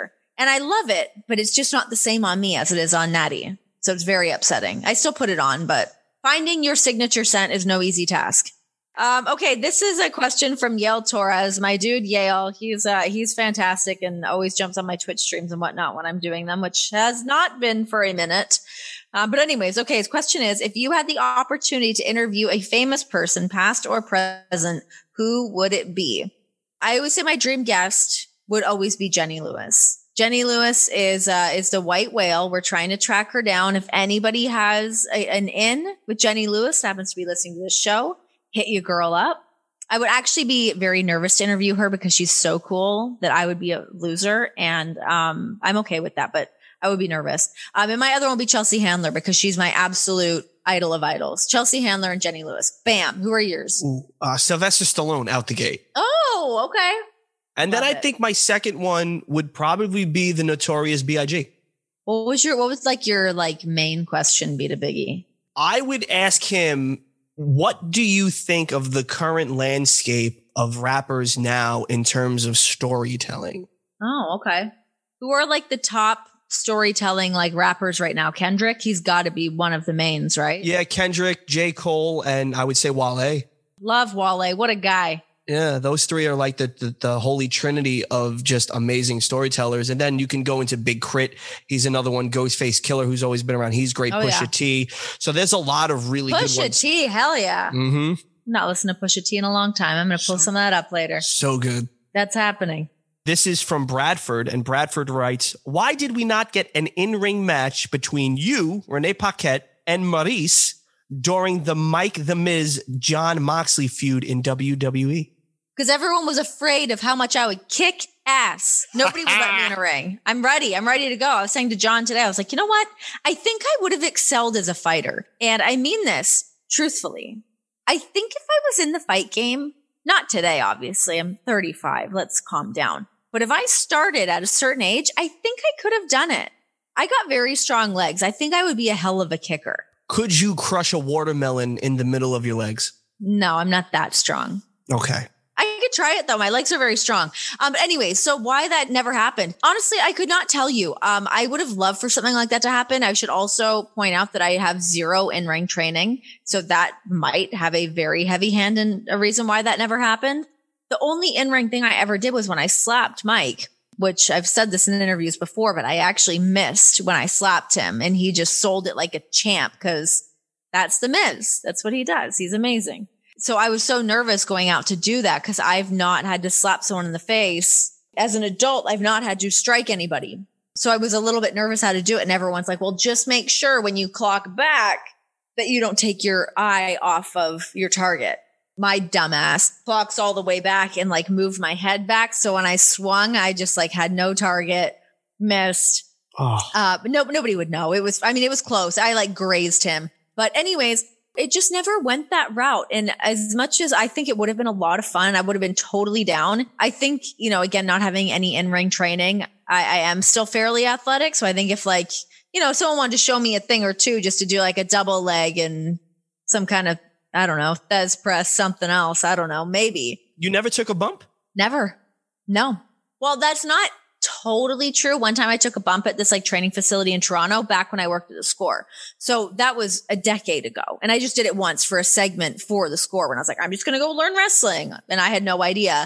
And I love it, but it's just not the same on me as it is on Natty. So it's very upsetting. I still put it on, but finding your signature scent is no easy task. Okay, this is a question from Yale Torres. My dude Yale, he's fantastic and always jumps on my Twitch streams and whatnot when I'm doing them, which has not been for a minute. But anyways, okay, his question is, if you had the opportunity to interview a famous person, past or present, who would it be? I always say my dream guest would always be Jenny Lewis. Jenny Lewis is the white whale. We're trying to track her down. If anybody has an in with Jenny Lewis, happens to be listening to this show, hit your girl up. I would actually be very nervous to interview her because she's so cool that I would be a loser. And I'm okay with that, but I would be nervous. And my other one would be Chelsea Handler because she's my absolute idol of idols. Chelsea Handler and Jenny Lewis. Bam. Who are yours? Sylvester Stallone out the gate. Oh, okay. And then I think my second one would probably be the Notorious B.I.G. What was your main question be to Biggie? I would ask him, what do you think of the current landscape of rappers now in terms of storytelling? Oh, okay. Who are like the top storytelling like rappers right now? Kendrick, he's got to be one of the mains, right? Yeah, Kendrick, J. Cole, and I would say Wale. Love Wale. What a guy. Yeah, those three are like the holy trinity of just amazing storytellers. And then you can go into Big Crit. He's another one. Ghostface Killer, who's always been around. He's great. Pusha T. So there's a lot of really good ones. Pusha T, hell yeah. Mm-hmm. Not listening to Pusha T in a long time. I'm going to pull some of that up later. So good. That's happening. This is from Bradford, and Bradford writes, why did we not get an in-ring match between you, Renee Paquette, and Maurice during the Mike the Miz John Moxley feud in WWE? Because everyone was afraid of how much I would kick ass. Nobody would let me in a ring. I'm ready. I'm ready to go. I was saying to John today, I was like, you know what? I think I would have excelled as a fighter. And I mean this truthfully. I think if I was in the fight game, not today, obviously, I'm 35. Let's calm down. But if I started at a certain age, I think I could have done it. I got very strong legs. I think I would be a hell of a kicker. Could you crush a watermelon in the middle of your legs? No, I'm not that strong. Okay. I could try it though. My legs are very strong. But anyway, so why that never happened? Honestly, I could not tell you. I would have loved for something like that to happen. I should also point out that I have 0 in-ring training. So that might have a very heavy hand in a reason why that never happened. The only in-ring thing I ever did was when I slapped Mike, which I've said this in interviews before, but I actually missed when I slapped him and he just sold it like a champ because that's the Miz. That's what he does. He's amazing. So I was so nervous going out to do that because I've not had to slap someone in the face. As an adult, I've not had to strike anybody. So I was a little bit nervous how to do it. And everyone's like, well, just make sure when you clock back that you don't take your eye off of your target. My dumbass clocks all the way back and like moved my head back. So when I swung, I just like had no target, missed. But nobody would know. It was close. I like grazed him. But anyways, it just never went that route. And as much as I think it would have been a lot of fun, I would have been totally down. I think, again, not having any in-ring training, I am still fairly athletic. So I think if someone wanted to show me a thing or two just to do like a double leg and some kind of, I don't know, Thez press, something else. I don't know. Maybe. You never took a bump? Never. No. Well, that's not totally true. One time I took a bump at this like training facility in Toronto back when I worked at the Score. So that was a decade ago. And I just did it once for a segment for the Score when I was like, I'm just going to go learn wrestling. And I had no idea.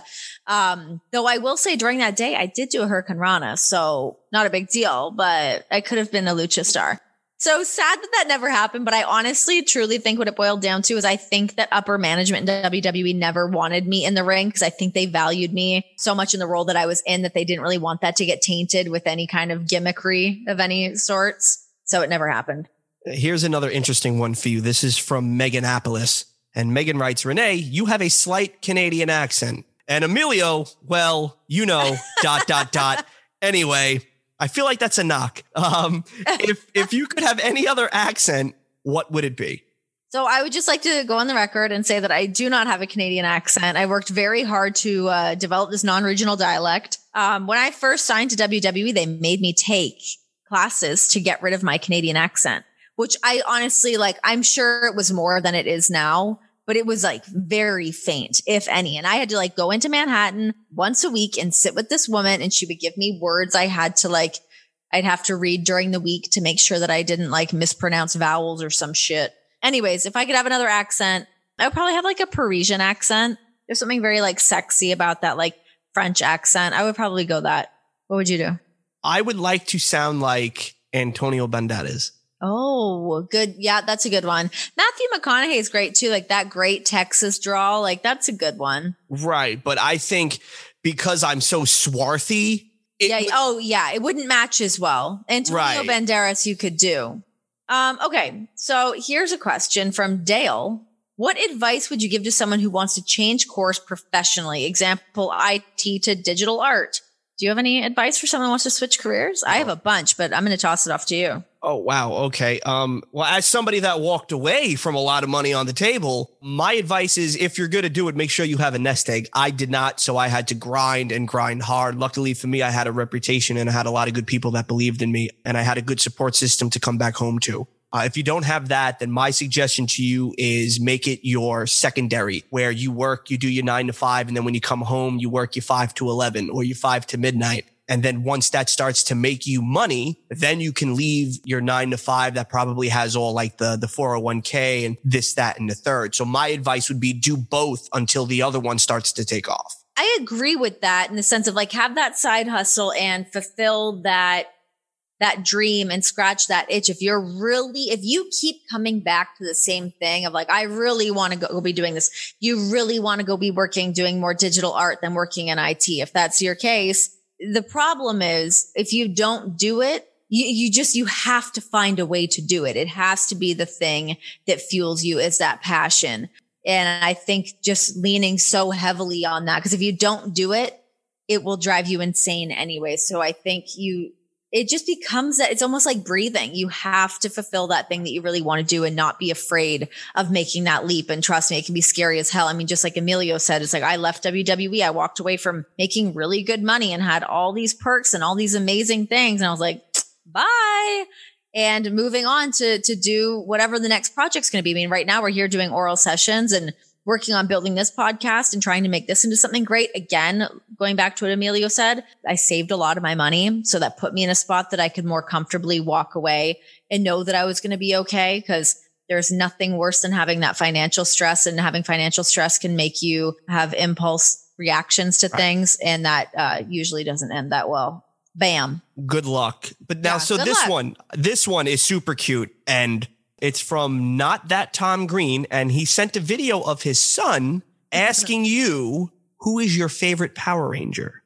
Though I will say during that day, I did do a Hurricane Rana. So not a big deal, but I could have been a lucha star. So sad that never happened, but I honestly, truly think what it boiled down to is I think that upper management in WWE never wanted me in the ring because I think they valued me so much in the role that I was in that they didn't really want that to get tainted with any kind of gimmickry of any sorts. So it never happened. Here's another interesting one for you. This is from Meganopolis. And Megan writes, Renee, you have a slight Canadian accent. And Emilio, well, Anyway, I feel like that's a knock. If you could have any other accent, what would it be? So I would just like to go on the record and say that I do not have a Canadian accent. I worked very hard to develop this non-regional dialect. When I first signed to WWE, they made me take classes to get rid of my Canadian accent, which I honestly I'm sure it was more than it is now. but it was like very faint, if any. And I had to like go into Manhattan once a week and sit with this woman, and she would give me words I had to like, I'd have to read during the week to make sure that I didn't like mispronounce vowels or some shit. Anyways, if I could have another accent, I would probably have like a Parisian accent. There's something very like sexy about that like French accent. I would probably go that. What would you do? I would like to sound like Antonio Banderas. Oh, good. Yeah, that's a good one. Matthew McConaughey is great too. Like that great Texas drawl. Like that's a good one. Right. But I think because I'm so swarthy. It wouldn't match as well. Antonio Banderas you could do. Okay. So here's a question from Dale. What advice would you give to someone who wants to change course professionally? Example, IT to digital art. Do you have any advice for someone who wants to switch careers? I have a bunch, but I'm going to toss it off to you. Oh, wow. Okay. Well, as somebody that walked away from a lot of money on the table, my advice is if you're going to do it, make sure you have a nest egg. I did not, so I had to grind hard. Luckily for me, I had a reputation and I had a lot of good people that believed in me, and I had a good support system to come back home to. If you don't have that, then my suggestion to you is make it your secondary, where you work, you do your 9 to 5, and then when you come home, you work your 5 to 11 or your 5 to midnight. And then once that starts to make you money, then you can leave your 9 to 5 that probably has all like the 401k and this, that, and the third. So my advice would be do both until the other one starts to take off. I agree with that in the sense of like have that side hustle and fulfill that dream and scratch that itch. If you keep coming back to the same thing of like, I really want to go be doing this. You really want to go be doing more digital art than working in IT. If that's your case, the problem is if you don't do it, you have to find a way to do it. It has to be the thing that fuels you is that passion. And I think just leaning so heavily on that, because if you don't do it, it will drive you insane anyway. So I think it just becomes that it's almost like breathing. You have to fulfill that thing that you really want to do and not be afraid of making that leap. And trust me, it can be scary as hell. I mean, just like Emilio said, it's like I left WWE. I walked away from making really good money and had all these perks and all these amazing things. And I was like, bye. And moving on to do whatever the next project's going to be. I mean, right now we're here doing oral sessions and working on building this podcast and trying to make this into something great. Again, going back to what Emilio said, I saved a lot of my money. So that put me in a spot that I could more comfortably walk away and know that I was going to be okay, because there's nothing worse than having that financial stress, and having financial stress can make you have impulse reactions to things. And that usually doesn't end that well. Bam. Good luck. But now, this one is super cute, and it's from Not That Tom Green, and he sent a video of his son asking you, who is your favorite Power Ranger?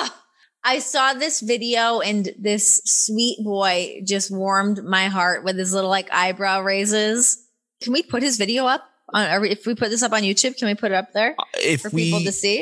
I saw this video, and this sweet boy just warmed my heart with his little like eyebrow raises. Can we put his video up? If we put this up on YouTube, can we put it up there for people to see?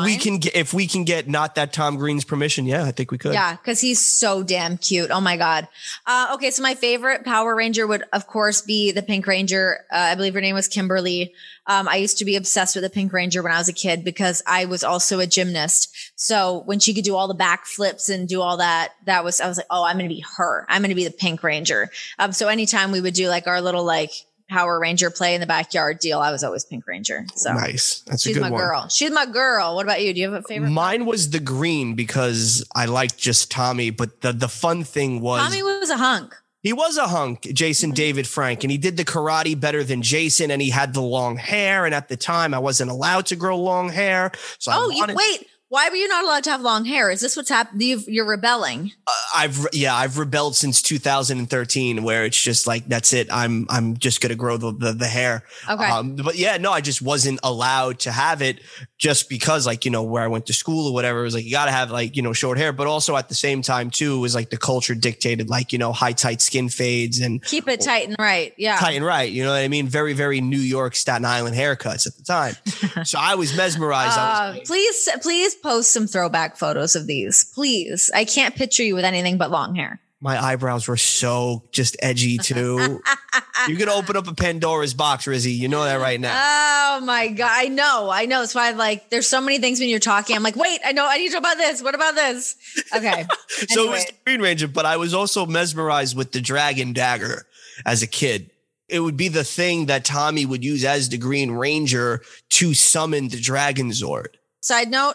If we can get Not That Tom Green's permission, yeah, I think we could. Yeah, because he's so damn cute. Oh my God. Okay, so my favorite Power Ranger would, of course, be the Pink Ranger. I believe her name was Kimberly. I used to be obsessed with the Pink Ranger when I was a kid because I was also a gymnast. So when she could do all the backflips and do all that, I was like, oh, I'm going to be her. I'm going to be the Pink Ranger. So anytime we would do like our little like Power Ranger play in the backyard deal, I was always Pink Ranger. So nice. That's a good one. She's my girl. She's my girl. What about you? Do you have a favorite? Mine was the green because I liked just Tommy. But the fun thing was Tommy was a hunk. He was a hunk, Jason David Frank, and he did the karate better than Jason, and he had the long hair. And at the time, I wasn't allowed to grow long hair. So wait. Why were you not allowed to have long hair? Is this what's happened? You're rebelling. I've rebelled since 2013, where it's just like, that's it. I'm just going to grow the hair. Okay. But yeah, no, I just wasn't allowed to have it just because, like, you know, where I went to school or whatever, it was like, you got to have like, you know, short hair, but also at the same time too, it was like the culture dictated, like, you know, high, tight skin fades and keep it tight and right. Yeah. Tight and right. You know what I mean? Very, very New York, Staten Island haircuts at the time. So I was mesmerized. Please post some throwback photos of these, please. I can't picture you with anything but long hair. My eyebrows were so just edgy too. You're gonna open up a Pandora's box, Rizzy. You know that right now. Oh my God, I know. That's why there's so many things when you're talking. I'm like, wait, I need to know about this. What about this? Okay. So it was the Green Ranger, but I was also mesmerized with the Dragon Dagger as a kid. It would be the thing that Tommy would use as the Green Ranger to summon the Dragon Zord. Side note,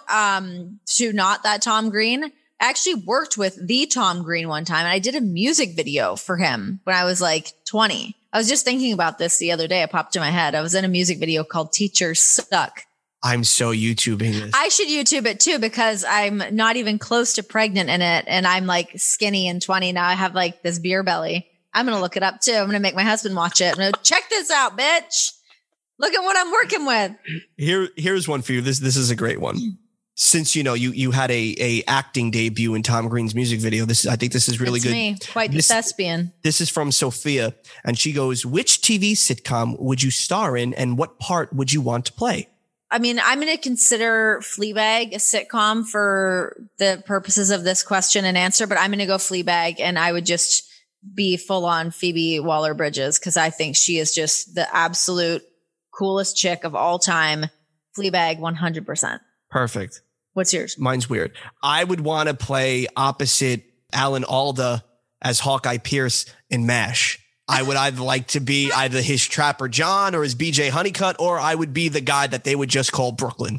to not that Tom Green, I actually worked with the Tom Green one time, and I did a music video for him when I was like 20. I was just thinking about this the other day. It popped in my head. I was in a music video called Teachers Suck. I'm so YouTubing this. I should YouTube it too, because I'm not even close to pregnant in it. And I'm like skinny and 20. Now I have like this beer belly. I'm going to look it up too. I'm going to make my husband watch it. I'm going to check this out, bitch. Look at what I'm working with. Here's one for you. This is a great one. Since, you had a acting debut in Tom Green's music video, I think this is really good. Me, quite the thespian. This is from Sophia, and she goes, which TV sitcom would you star in, and what part would you want to play? I mean, I'm going to consider Fleabag a sitcom for the purposes of this question and answer, but I'm going to go Fleabag, and I would just be full on Phoebe Waller-Bridges, because I think she is just the absolute coolest chick of all time. Fleabag 100%. Perfect. What's yours? Mine's weird. I would want to play opposite Alan Alda as Hawkeye Pierce in MASH. I would either like to be either his Trapper John or his BJ Honeycutt, or I would be the guy that they would just call Brooklyn.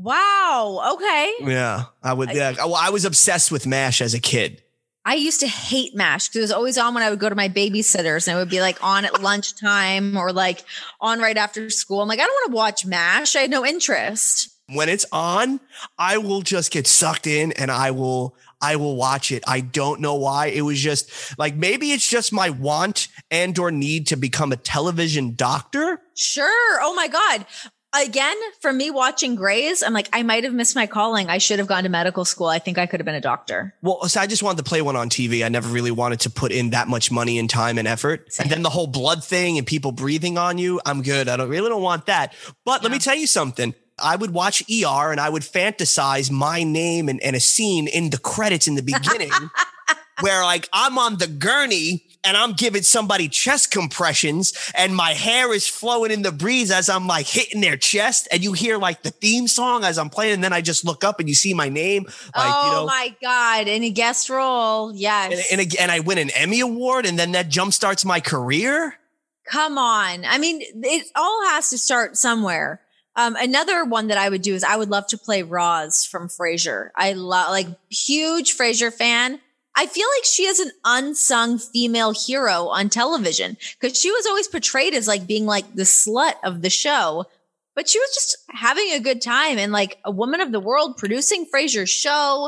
Wow. Okay. Yeah, I would. Yeah, I was obsessed with MASH as a kid. I used to hate MASH because it was always on when I would go to my babysitters, and it would be like on at lunchtime or like on right after school. I'm like, I don't want to watch MASH. I had no interest. When it's on, I will just get sucked in, and I will watch it. I don't know why. It was just like, maybe it's just my want and or need to become a television doctor. Sure. Oh my God. Again, for me watching Grey's, I'm like, I might have missed my calling. I should have gone to medical school. I think I could have been a doctor. Well, so I just wanted to play one on TV. I never really wanted to put in that much money and time and effort. Same. And then the whole blood thing and people breathing on you. I'm good. I really don't want that. But Let me tell you something. I would watch ER and I would fantasize my name and a scene in the credits in the beginning where like I'm on the gurney and I'm giving somebody chest compressions and my hair is flowing in the breeze as I'm like hitting their chest, and you hear like the theme song as I'm playing, and then I just look up and you see my name. Like, my God. In a guest role. Yes. And I win an Emmy Award, and then that jumpstarts my career. Come on. I mean, it all has to start somewhere. Another one that I would do is I would love to play Roz from Frasier. I love, huge Frasier fan. I feel like she is an unsung female hero on television, because she was always portrayed as like being like the slut of the show, but she was just having a good time and like a woman of the world producing Frasier's show.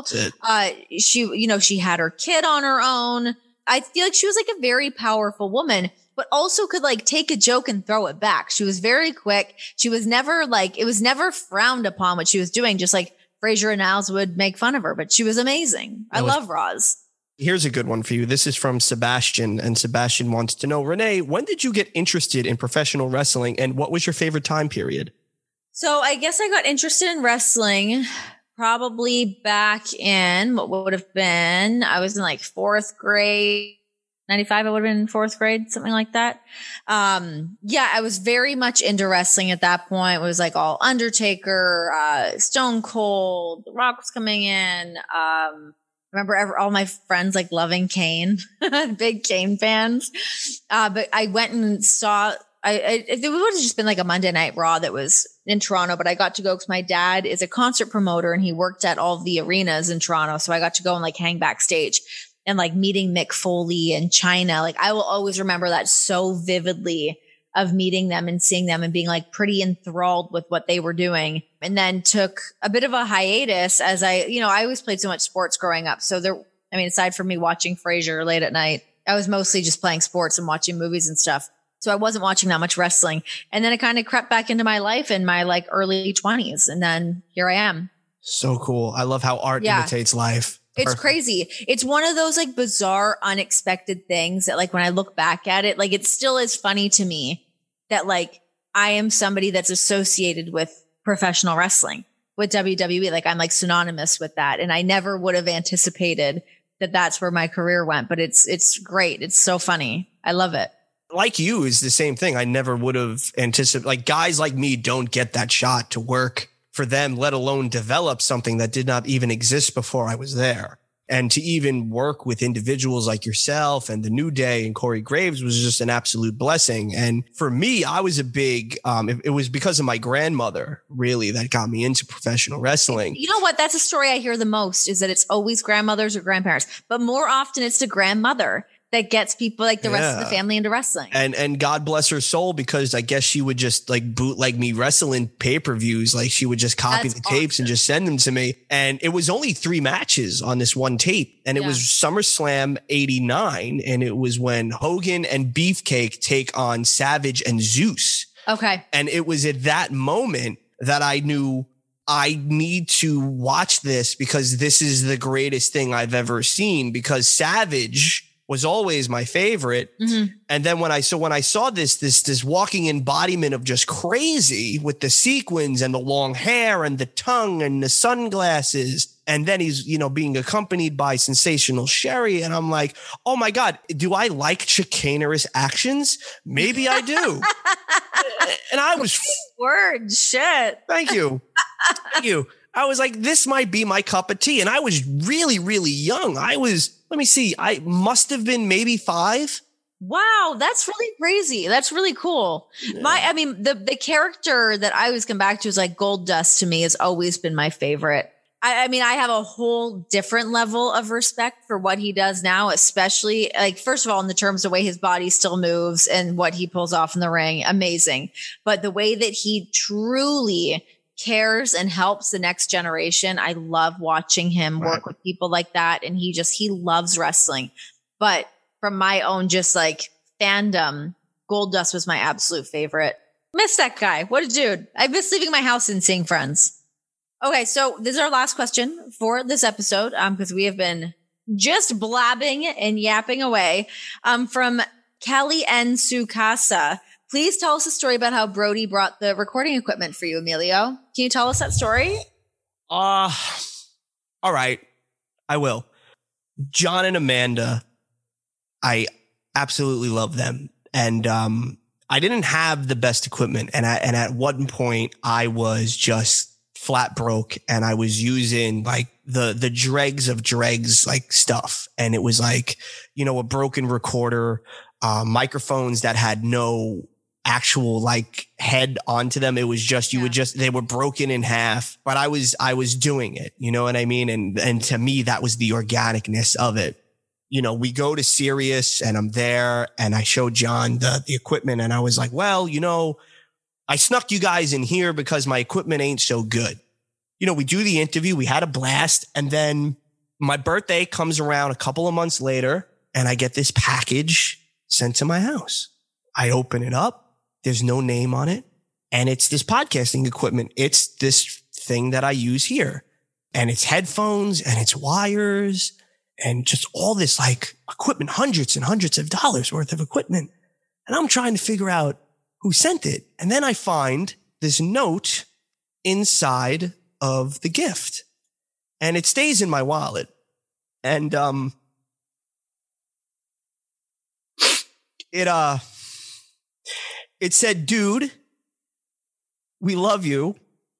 She had her kid on her own. I feel like she was like a very powerful woman, but also could like take a joke and throw it back. She was very quick. She was never it was never frowned upon what she was doing. Just like Frasier and Niles would make fun of her, but she was amazing. I love Roz. Here's a good one for you. This is from Sebastian, and Sebastian wants to know, Renee, when did you get interested in professional wrestling, and what was your favorite time period? So I guess I got interested in wrestling probably back in what would have been, I was in like fourth grade. 95, I would have been in fourth grade, something like that. I was very much into wrestling at that point. It was like all Undertaker, Stone Cold, The Rock was coming in. Remember all my friends like loving Kane, big Kane fans. But I went and saw, it would have just been like a Monday Night Raw that was in Toronto, but I got to go because my dad is a concert promoter and he worked at all of the arenas in Toronto. So I got to go and like hang backstage. And like meeting Mick Foley and China, like I will always remember that so vividly, of meeting them and seeing them and being like pretty enthralled with what they were doing. And then took a bit of a hiatus as I always played so much sports growing up. So aside from me watching Frasier late at night, I was mostly just playing sports and watching movies and stuff. So I wasn't watching that much wrestling. And then it kind of crept back into my life in my like early 20s. And then here I am. So cool. I love how art imitates life. It's crazy. It's one of those like bizarre, unexpected things that like when I look back at it, like it still is funny to me that like I am somebody that's associated with professional wrestling, with WWE. Like I'm like synonymous with that. And I never would have anticipated that that's where my career went, but it's great. It's so funny. I love it. Like you is the same thing. I never would have anticipated, like guys like me don't get that shot to work for them, let alone develop something that did not even exist before I was there. And to even work with individuals like yourself and the New Day and Corey Graves was just an absolute blessing. And for me, I was a big, it was because of my grandmother really that got me into professional wrestling. You know what? That's a story I hear the most, is that it's always grandmothers or grandparents, but more often it's the grandmother that gets people like the rest of the family into wrestling. And God bless her soul, because I guess she would just like bootleg me wrestling pay-per-views. Like she would just copy the tapes and just send them to me. And it was only 3 matches on this one tape. And it was SummerSlam 89. And it was when Hogan and Beefcake take on Savage and Zeus. Okay. And it was at that moment that I knew I need to watch this, because this is the greatest thing I've ever seen, because Savage was always my favorite. Mm-hmm. And then when I saw this walking embodiment of just crazy with the sequins and the long hair and the tongue and the sunglasses, and then he's, being accompanied by Sensational Sherry. And I'm like, oh my God, do I like chicanerous actions? Maybe I do. And I was word shit. Thank you. Thank you. I was like, this might be my cup of tea. And I was really, really young. Let me see. I must have been maybe 5. Wow. That's really crazy. That's really cool. Yeah. The character that I always come back to is like Goldust. To me has always been my favorite. I have a whole different level of respect for what he does now, especially like, first of all, in the terms of the way his body still moves and what he pulls off in the ring. Amazing. But the way that he truly cares and helps the next generation. I love watching him work with people like that. And he loves wrestling. But from my own just like fandom, Goldust was my absolute favorite. Miss that guy. What a dude. I miss leaving my house and seeing friends. Okay. So this is our last question for this episode. Because we have been just blabbing and yapping away. From Kelly N. Sukasa. Please tell us a story about how Brody brought the recording equipment for you, Emilio. Can you tell us that story? All right. I will. John and Amanda, I absolutely love them. And I didn't have the best equipment. And at one point, I was just flat broke. And I was using like the dregs of dregs, like stuff. And it was like, a broken recorder, microphones that had no actual like head onto them. It was just, they were broken in half, but I was doing it, you know what I mean? And to me, that was the organicness of it. We go to Sirius and I'm there and I showed John the equipment and I was like, well, I snuck you guys in here because my equipment ain't so good. We do the interview, we had a blast. And then my birthday comes around a couple of months later and I get this package sent to my house. I open it up. There's no name on it. And it's this podcasting equipment. It's this thing that I use here. And it's headphones and it's wires and just all this like equipment, hundreds and hundreds of dollars worth of equipment. And I'm trying to figure out who sent it. And then I find this note inside of the gift. And it stays in my wallet. And it said, dude, we love you.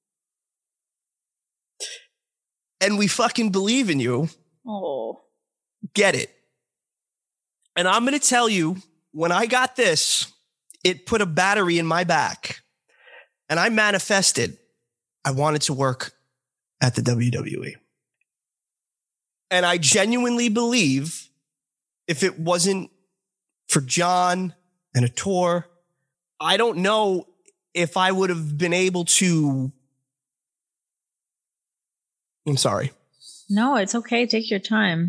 And we fucking believe in you. Oh. Get it. And I'm going to tell you, when I got this, it put a battery in my back. And I manifested. I wanted to work at the WWE. And I genuinely believe if it wasn't for John and a tour, I don't know if I would have been able to. I'm sorry. No, it's okay. Take your time.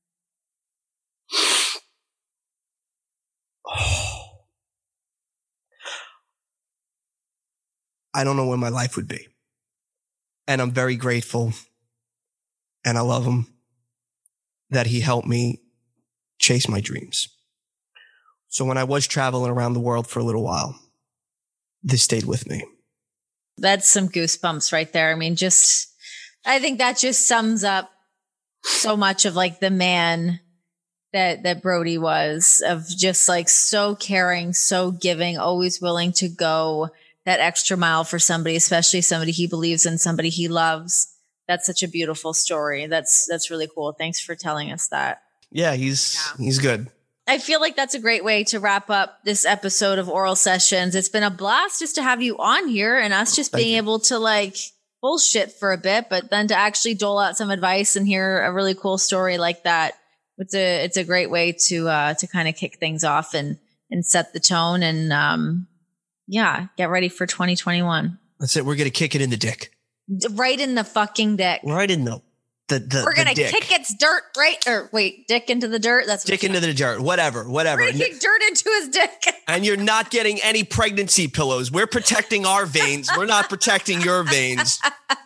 I don't know where my life would be. And I'm very grateful. And I love him that he helped me chase my dreams. So when I was traveling around the world for a little while, this stayed with me. That's some goosebumps right there. I think that just sums up so much of like the man that Brody was, of just like so caring, so giving, always willing to go that extra mile for somebody, especially somebody he believes in, somebody he loves. That's such a beautiful story. That's really cool. Thanks for telling us that. Yeah, he's good. I feel like that's a great way to wrap up this episode of Oral Sessions. It's been a blast just to have you on here and us just being able to like bullshit for a bit, but then to actually dole out some advice and hear a really cool story like that. It's a great way to kind of kick things off and set the tone and get ready for 2021. That's it. We're gonna kick it in the dick. Right in the fucking dick. Right in the we're gonna kick its dirt dick into the dirt. That's dick into the dirt. Whatever. We're gonna kick dirt into his dick. And you're not getting any pregnancy pillows. We're protecting our veins. We're not protecting your veins.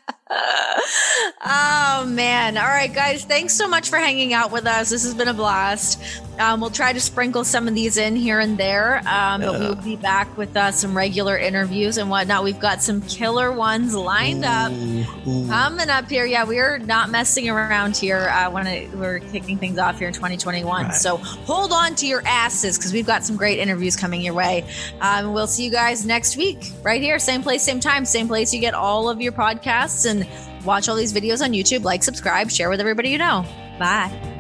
Oh man. All right, guys. Thanks so much for hanging out with us. This has been a blast. We'll try to sprinkle some of these in here and there. But we'll be back with some regular interviews and whatnot. We've got some killer ones lined up coming up here. Yeah, we're not messing around here we're kicking things off here in 2021. Right. So hold on to your asses because we've got some great interviews coming your way. We'll see you guys next week right here. Same place, same time, same place you get all of your podcasts, and watch all these videos on YouTube. Like, subscribe, share with everybody you know. Bye.